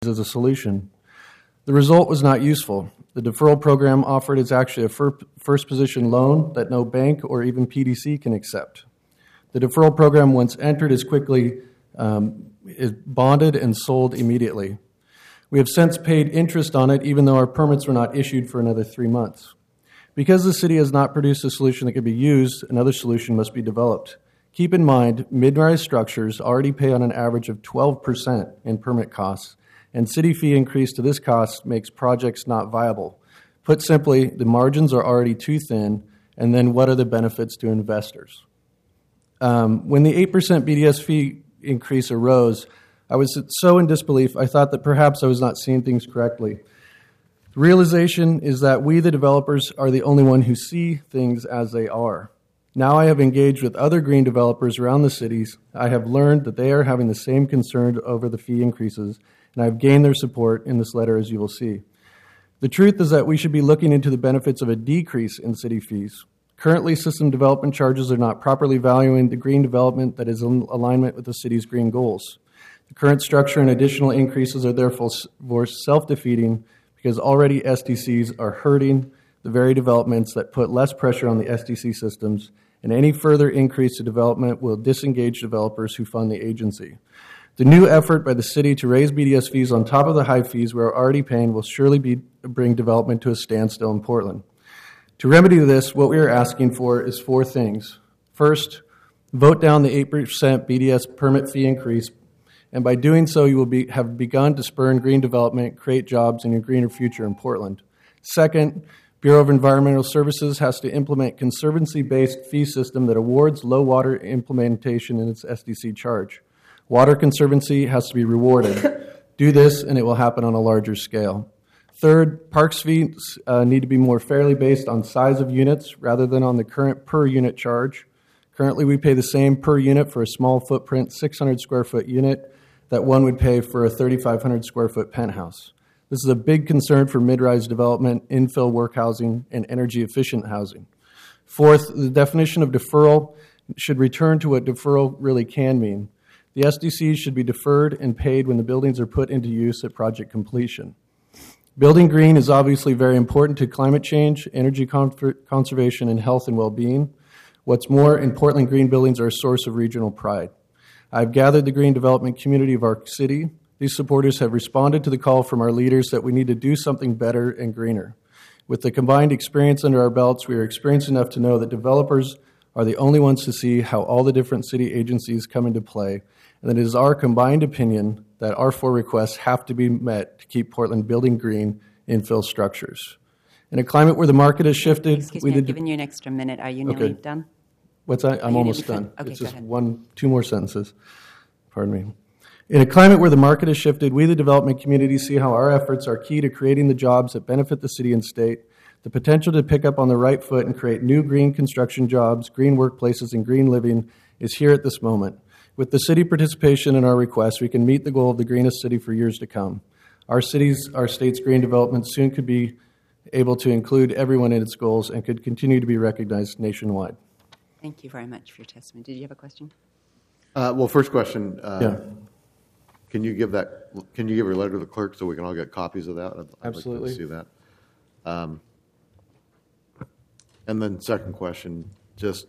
as a solution. The result was not useful. The deferral program offered is actually a first position loan that no bank or even PDC can accept. The deferral program, once entered, is quickly is bonded and sold immediately. We have since paid interest on it, even though our permits were not issued for another 3 months. Because the city has not produced a solution that can be used, another solution must be developed. Keep in mind, mid-rise structures already pay on an average of 12% in permit costs, and city fee increase to this cost makes projects not viable. Put simply, the margins are already too thin, and then what are the benefits to investors? When the 8% BDS fee increase arose, I was so in disbelief, I thought that perhaps I was not seeing things correctly. The realization is that we, the developers, are the only one who see things as they are. Now I have engaged with other green developers around the cities. I have learned that they are having the same concern over the fee increases, and I have gained their support in this letter, as you will see. The truth is that we should be looking into the benefits of a decrease in city fees. Currently, system development charges are not properly valuing the green development that is in alignment with the city's green goals. The current structure and additional increases are therefore self-defeating because already SDCs are hurting the very developments that put less pressure on the SDC systems, and any further increase to development will disengage developers who fund the agency. The new effort by the city to raise BDS fees on top of the high fees we are already paying will surely bring development to a standstill in Portland. To remedy this, what we are asking for is 4 things. First, vote down the 8% BDS permit fee increase, and by doing so, you will have begun to spur green development, create jobs, and a greener future in Portland. Second, Bureau of Environmental Services has to implement conservancy-based fee system that awards low water implementation in its SDC charge. Water conservancy has to be rewarded. Do this, and it will happen on a larger scale. Third, parks fees need to be more fairly based on size of units rather than on the current per unit charge. Currently, we pay the same per unit for a small footprint, 600 square foot unit that one would pay for a 3,500 square foot penthouse. This is a big concern for mid-rise development, infill work housing, and energy-efficient housing. Fourth, the definition of deferral should return to what deferral really can mean. The SDCs should be deferred and paid when the buildings are put into use at project completion. Building green is obviously very important to climate change, energy conservation, and health and well-being. What's more, in Portland, green buildings are a source of regional pride. I've gathered the green development community of our city. These supporters have responded to the call from our leaders that we need to do something better and greener. With the combined experience under our belts, we are experienced enough to know that developers are the only ones to see how all the different city agencies come into play, and that it is our combined opinion that our 4 requests have to be met to keep Portland building green infill structures. In a climate where the market has shifted... Excuse me, I've given you an extra minute. Are you nearly done? What's that? I'm almost done. Okay, it's just go 2 more sentences. Pardon me. In a climate where the market has shifted, we, the development community, see how our efforts are key to creating the jobs that benefit the city and state, the potential to pick up on the right foot and create new green construction jobs, green workplaces, and green living is here at this moment. With the city participation in our request, we can meet the goal of the greenest city for years to come. Our state's green development soon could be able to include everyone in its goals and could continue to be recognized nationwide. Thank you very much for your testimony. Did you have a question? Well, first question. Yeah. Can you give your letter to the clerk so we can all get copies of that? I'd Absolutely. like to see that. And then second question, just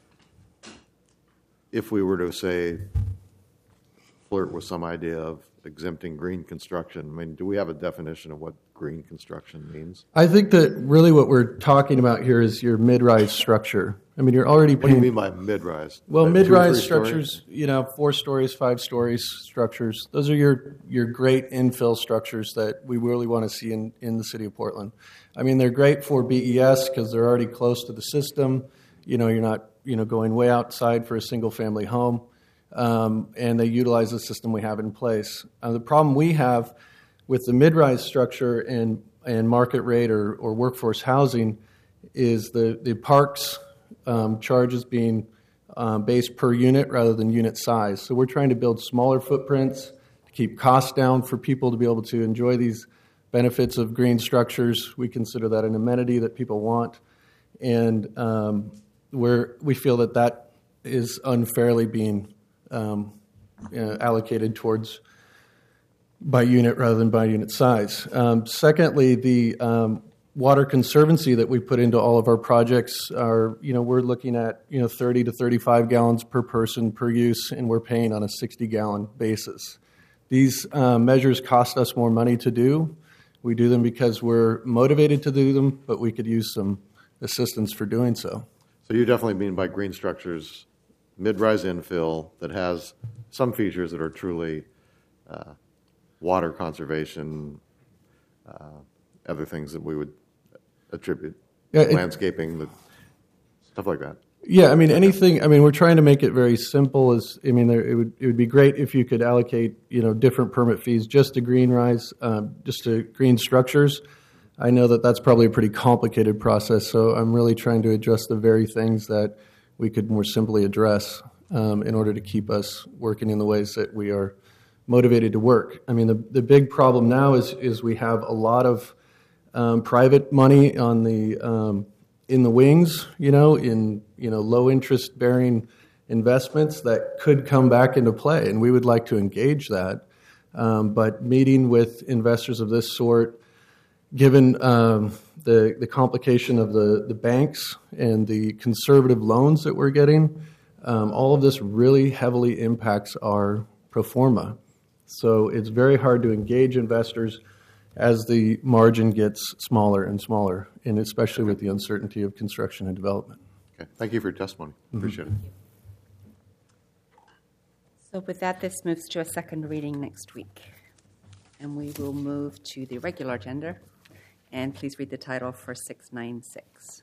if we were to say flirt with some idea of exempting green construction, I mean, do we have a definition of what green construction means? I think that really what we're talking about here is your mid-rise structure. I mean, you're already What do you mean by mid-rise? Well, Like mid-rise 2 or 3 structures, stories? 4 stories, 5 stories structures. Those are your great infill structures that we really want to see in the city of Portland. I mean, they're great for BES because they're already close to the system. You're not going way outside for a single-family home, and they utilize the system we have in place. The problem we have with the mid-rise structure and market rate or workforce housing is the parks charges being based per unit rather than unit size. So we're trying to build smaller footprints to keep costs down for people to be able to enjoy these benefits of green structures. We consider that an amenity that people want, and we feel that is unfairly being allocated towards by unit rather than by unit size. Secondly, the water conservancy that we put into all of our projects are, we're looking at, 30 to 35 gallons per person per use, and we're paying on a 60-gallon basis. These measures cost us more money to do. We do them because we're motivated to do them, but we could use some assistance for doing so. So you definitely mean by green structures, mid-rise infill that has some features that are truly water conservation, other things that we would attribute, landscaping, stuff like that. Yeah, anything. We're trying to make it very simple. It would be great if you could allocate, different permit fees just to just to green structures. I know that that's probably a pretty complicated process, so I'm really trying to address the very things that we could more simply address in order to keep us working in the ways that we are motivated to work. The big problem now is we have a lot of private money on the in the wings, in low interest bearing investments that could come back into play, and we would like to engage that. But meeting with investors of this sort, given the complication of the banks and the conservative loans that we're getting, all of this really heavily impacts our pro forma. So it's very hard to engage investors as the margin gets smaller and smaller, and especially with the uncertainty of construction and development. Okay. Thank you for your testimony. Appreciate it. So with that, this moves to a second reading next week. And we will move to the regular agenda. And please read the title for 696.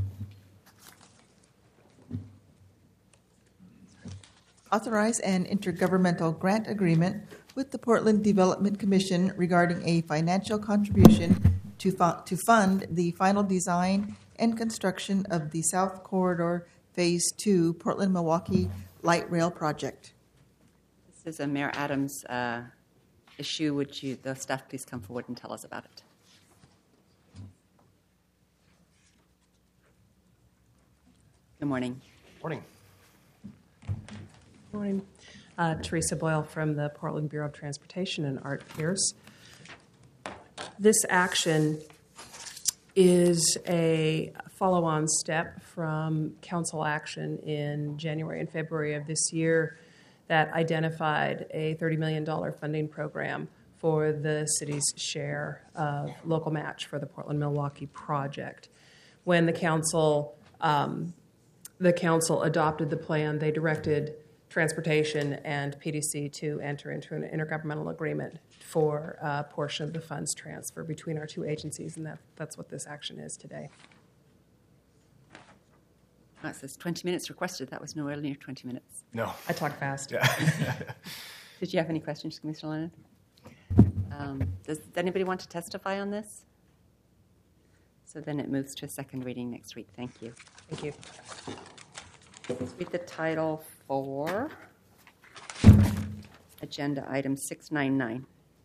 Authorize an intergovernmental grant agreement with the Portland Development Commission regarding a financial contribution to fund the final design and construction of the South Corridor Phase 2 Portland-Milwaukee Light Rail Project. This is a Mayor Adams issue. Would the staff please come forward and tell us about it? Good morning. Morning. Morning. Teresa Boyle from the Portland Bureau of Transportation and Art Pierce. This action is a follow-on step from council action in January and February of this year that identified a $30 million funding program for the city's share of local match for the Portland-Milwaukee project. When the council adopted the plan, they directed Transportation and PDC to enter into an intergovernmental agreement for a portion of the funds transfer between our two agencies, and that's what this action is today. It says 20 minutes requested. That was nowhere near 20 minutes. No. I talk fast. Yeah. Did you have any questions, Commissioner Lennon? Does anybody want to testify on this? So then it moves to a second reading next week. Thank you. Thank you. Let's read the title for agenda item 699.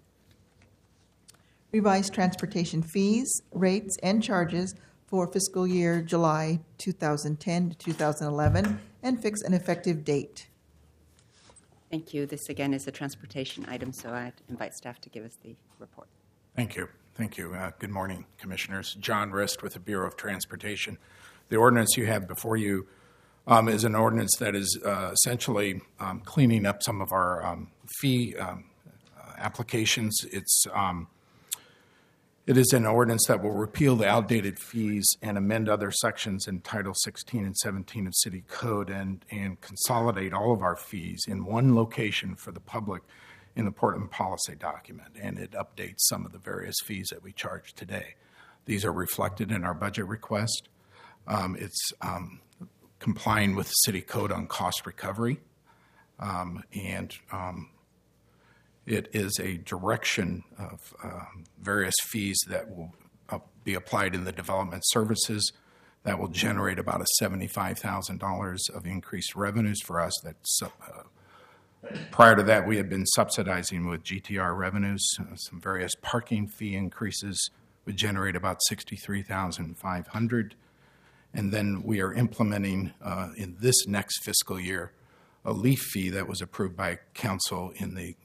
Revised transportation fees, rates, and charges for fiscal year July 2010 to 2011, and fix an effective date. Thank you. This again is a transportation item, so I'd invite staff to give us the report. Thank you. Thank you. Good morning, Commissioners. John Rist with the Bureau of Transportation. The ordinance you have before you is an ordinance that is essentially cleaning up some of our fee applications. It is an ordinance that will repeal the outdated fees and amend other sections in Title 16 and 17 of City Code and consolidate all of our fees in one location for the public in the Portland policy document. And it updates some of the various fees that we charge today. These are reflected in our budget request. It's complying with the City Code on cost recovery. It is a direction of various fees that will be applied in the development services that will generate about $75,000 of increased revenues for us. Prior to that, we had been subsidizing with GTR revenues. Some various parking fee increases would generate about $63,500. And then we are implementing in this next fiscal year a leaf fee that was approved by council in the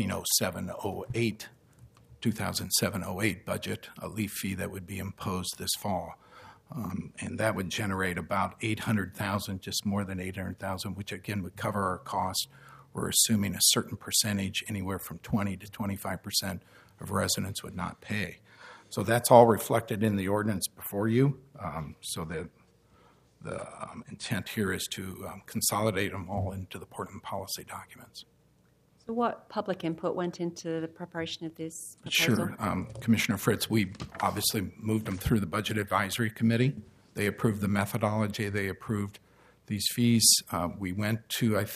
2007-08 budget, a leaf fee that would be imposed this fall. And that would generate about 800,000, just more than 800,000, which again would cover our costs. We're assuming a certain percentage, anywhere from 20 to 25% of residents would not pay. So that's all reflected in the ordinance before you. So that the intent here is to consolidate them all into the Portland policy documents. So what public input went into the preparation of this proposal? Sure. Commissioner Fritz, we obviously moved them through the Budget Advisory Committee. They approved the methodology. They approved these fees. We went to, I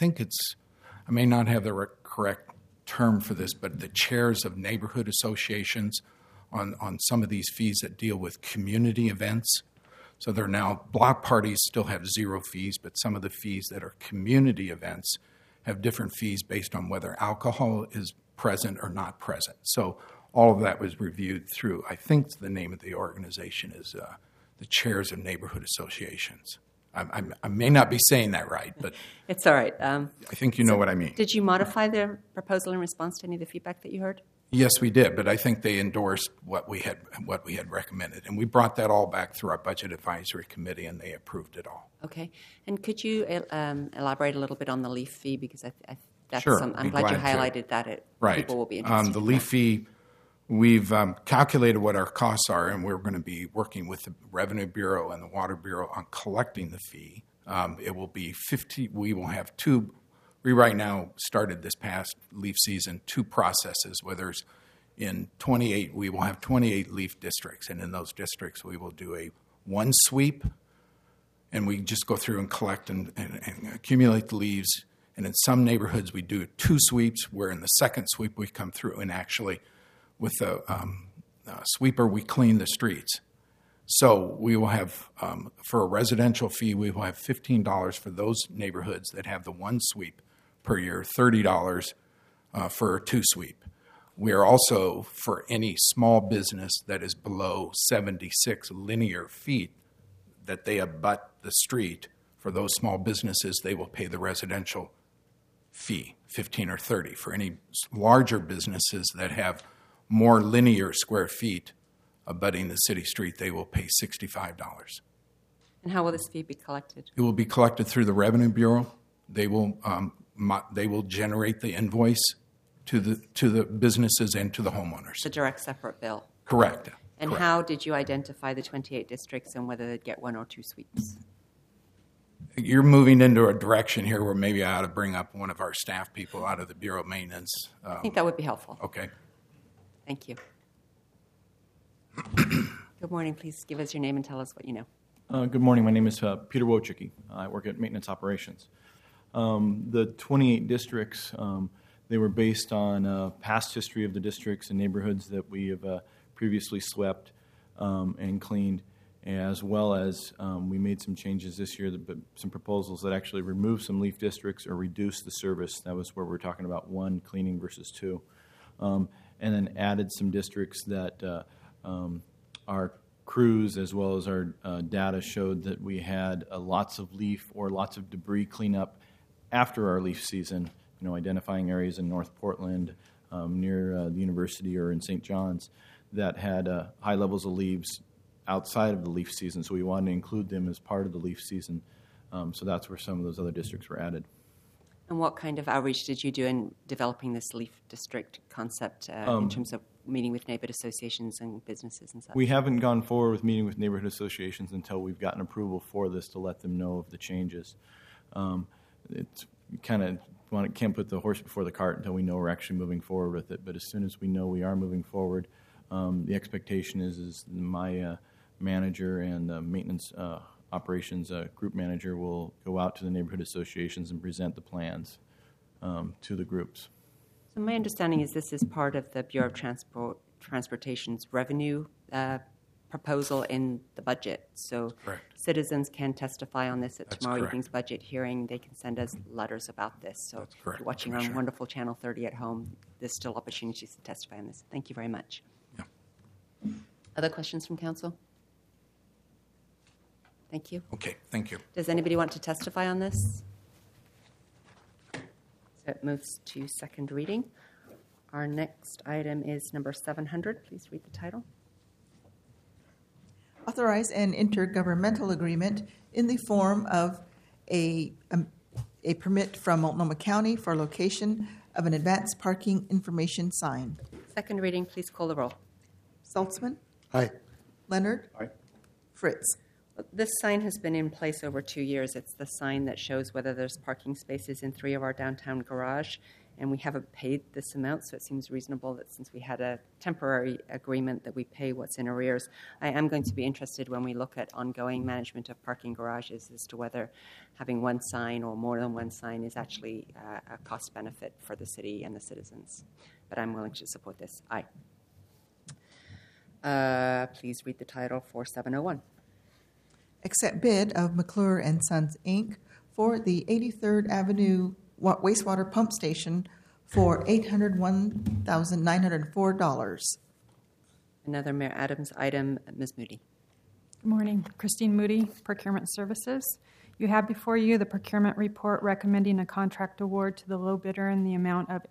may not have the correct term for this, but the chairs of neighborhood associations on some of these fees that deal with community events. So they're now, block parties still have 0 fees, but some of the fees that are community events have different fees based on whether alcohol is present or not present. So all of that was reviewed through, I think the name of the organization is the Chairs of Neighborhood Associations. I may not be saying that right, but It's all right. I think you know what I mean. Did you modify the proposal in response to any of the feedback that you heard? Yes, we did, but I think they endorsed what we had recommended, and we brought that all back through our Budget Advisory Committee, and they approved it all. Okay. And could you elaborate a little bit on the leaf fee? Because that's Sure, I'm be glad you glad to. highlighted that. Right. People will be interested. The leaf fee, we've calculated what our costs are, and we're going to be working with the Revenue Bureau and the Water Bureau on collecting the fee. It will be 50. We will have two. We right now started this past leaf season 2 processes, where there's in 28, we will have 28 leaf districts, and in those districts we will do a 1 sweep, and we just go through and collect and accumulate the leaves. And in some neighborhoods we do 2 sweeps, where in the second sweep we come through and actually with the sweeper we clean the streets. So we will have, for a residential fee, we will have $15 for those neighborhoods that have the 1 sweep per year, $30 for a 2 sweep. We are also, for any small business that is below 76 linear feet that they abut the street, for those small businesses, they will pay the residential fee, 15 or 30. For any larger businesses that have more linear square feet abutting the city street, they will pay $65. And how will this fee be collected? It will be collected through the Revenue Bureau. They will generate the invoice to the businesses and to the homeowners. The direct separate bill. Correct. And Correct. how did you identify the 28 districts and whether they'd get 1 or 2 sweeps? You're moving into a direction here where maybe I ought to bring up one of our staff people out of the Bureau of Maintenance. I think that would be helpful. Okay. Thank you. Good morning. Please give us your name and tell us what you know. Good morning. My name is Peter Wojcicki. I work at Maintenance Operations. The 28 districts, they were based on past history of the districts and neighborhoods that we have previously swept and cleaned, as well as we made some changes this year, some proposals that actually remove some leaf districts or reduce the service. That was where we're talking about 1 cleaning versus 2. And then added some districts that our crews as well as our data showed that we had lots of leaf or lots of debris cleanup after our leaf season, identifying areas in North Portland, near the university or in St. John's that had high levels of leaves outside of the leaf season. So we wanted to include them as part of the leaf season. So that's where some of those other districts were added. And what kind of outreach did you do in developing this leaf district concept in terms of meeting with neighborhood associations and businesses and such? We haven't gone forward with meeting with neighborhood associations until we've gotten approval for this to let them know of the changes. It's kind of can't put the horse before the cart until we know we're actually moving forward with it. But as soon as we know we are moving forward, the expectation is my manager and the maintenance operations group manager will go out to the neighborhood associations and present the plans to the groups. So my understanding is this is part of the Bureau of Transportation's revenue proposal in the budget. So Correct. citizens can testify on this at That's tomorrow correct. evening's budget hearing. They can send us letters about this. So That's correct, if you're watching Commissioner. on wonderful Channel 30 at home, there's still opportunities to testify on this. Thank you very much. Yeah. Other questions from council? Thank you. Okay, thank you. Does anybody want to testify on this? So it moves to second reading. Our next item is number 700. Please read the title. Authorize an intergovernmental agreement in the form of a permit from Multnomah County for location of an advanced parking information sign. Second reading, please call the roll. Saltzman, Aye. Leonard, Aye. Fritz. This sign has been in place over 2 years. It's the sign that shows whether there's parking spaces in 3 of our downtown garage, and we haven't paid this amount, so it seems reasonable that since we had a temporary agreement that we pay what's in arrears. I am going to be interested when we look at ongoing management of parking garages as to whether having one sign or more than one sign is actually a cost benefit for the city and the citizens. But I'm willing to support this. Aye. Please read the title for 701. Accept bid of McClure and Sons, Inc. for the 83rd Avenue wastewater pump station for $801,904. Another Mayor Adams item, Ms. Moody. Good morning. Christine Moody, Procurement Services. You have before you the procurement report recommending a contract award to the low bidder in the amount of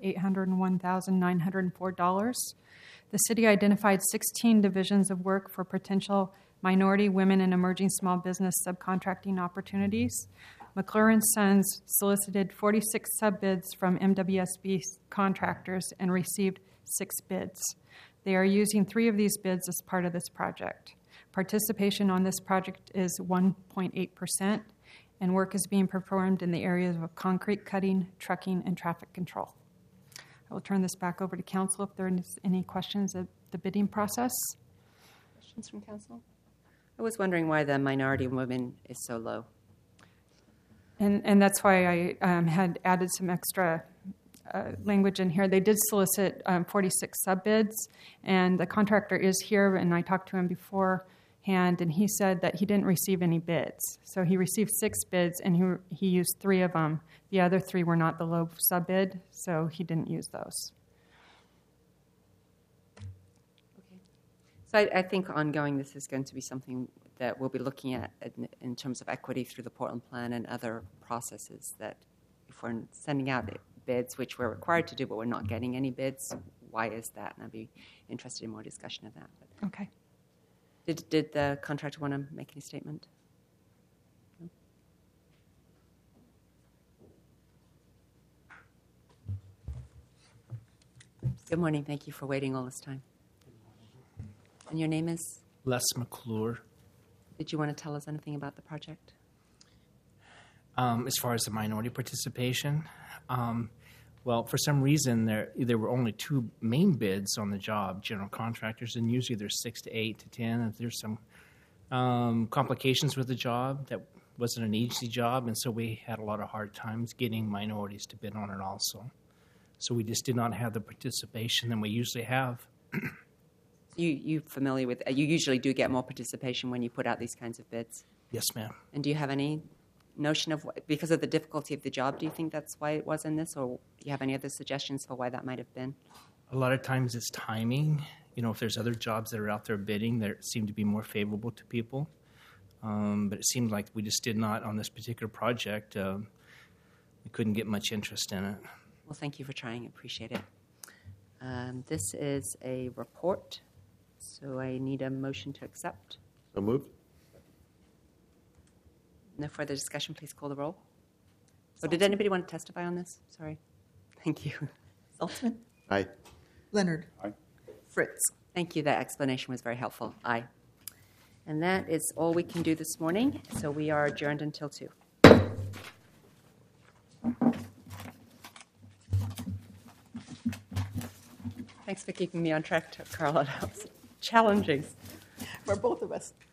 $801,904. The city identified 16 divisions of work for potential minority, women, and emerging small business subcontracting opportunities. McClure & Sons solicited 46 subbids from MWSB contractors and received 6 bids. They are using 3 of these bids as part of this project. Participation on this project is 1.8%, and work is being performed in the areas of concrete cutting, trucking, and traffic control. I will turn this back over to council if there are any questions of the bidding process. Questions from council? I was wondering why the minority women is so low. And that's why I had added some extra language in here. They did solicit 46 subbids, and the contractor is here, and I talked to him beforehand, and he said that he didn't receive any bids. So he received 6 bids, and he used 3 of them. The other 3 were not the low subbid, so he didn't use those. Okay. So I think ongoing this is going to be something that we'll be looking at in terms of equity through the Portland Plan and other processes, that if we're sending out bids, which we're required to do, but we're not getting any bids, why is that? And I'd be interested in more discussion of that. But Okay. Did the contractor want to make any statement? No? Good morning. Thank you for waiting all this time. And your name is? Les McClure. Did you want to tell us anything about the project? As far as the minority participation, well, for some reason, there were only 2 main bids on the job, general contractors, and usually there's 6 to 8 to 10. If there's some complications with the job, that wasn't an easy job, and so we had a lot of hard times getting minorities to bid on it also. So we just did not have the participation than we usually have. You familiar with? You usually do get more participation when you put out these kinds of bids. Yes, ma'am. And do you have any notion of because of the difficulty of the job? Do you think that's why it was in this, or do you have any other suggestions for why that might have been? A lot of times it's timing. You know, if there's other jobs that are out there bidding that seem to be more favorable to people, but it seemed like we just did not on this particular project. We couldn't get much interest in it. Well, thank you for trying. I appreciate it. This is a report. So I need a motion to accept. So moved. No further discussion. Please call the roll. So did anybody want to testify on this? Sorry. Thank you. Saltzman, Aye. Leonard, Aye. Fritz. Thank you. That explanation was very helpful. Aye. And that is all we can do this morning. So we are adjourned until 2. Thanks for keeping me on track, Carla. That was challenging. For both of us.